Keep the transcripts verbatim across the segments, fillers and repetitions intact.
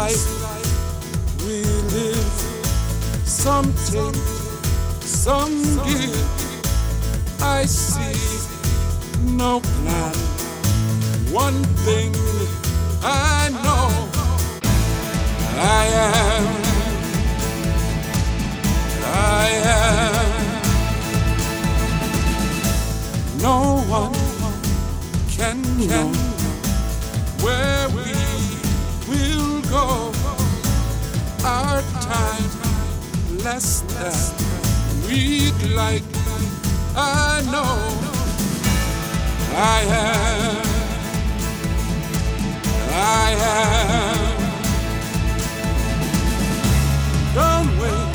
life we live, some take, some give. I see no plan. One thing I know, I am, I am. No one can know where we will go. Our time less than we'd like. I know I am, I am. Don't wait,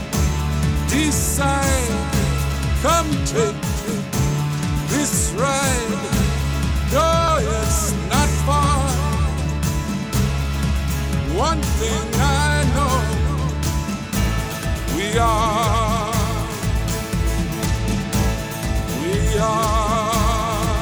decide, come take this ride. Though it's not far, one thing I know, we are, we are.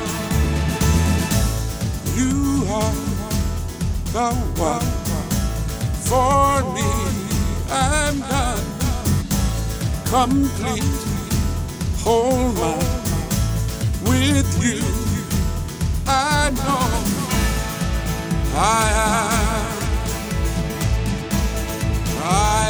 You are the one for me. I'm done, complete, whole mind with you. I know I am, I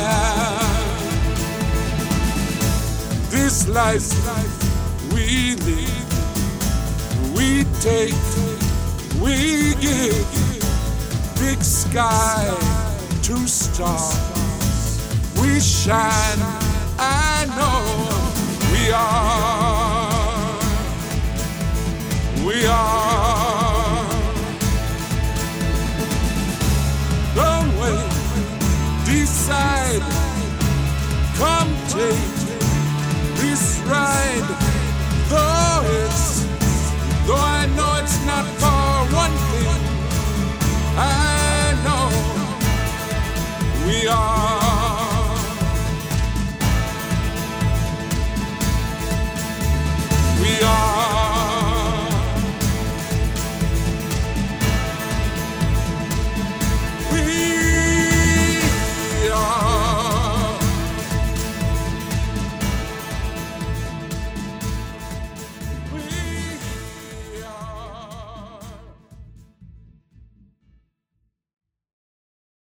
am. This life we live, we take, we give. Big sky to stars, we shine. I know we are, we are. Don't wait, decide, come take this ride. Though it's, though I know it's not for one thing, I know we are.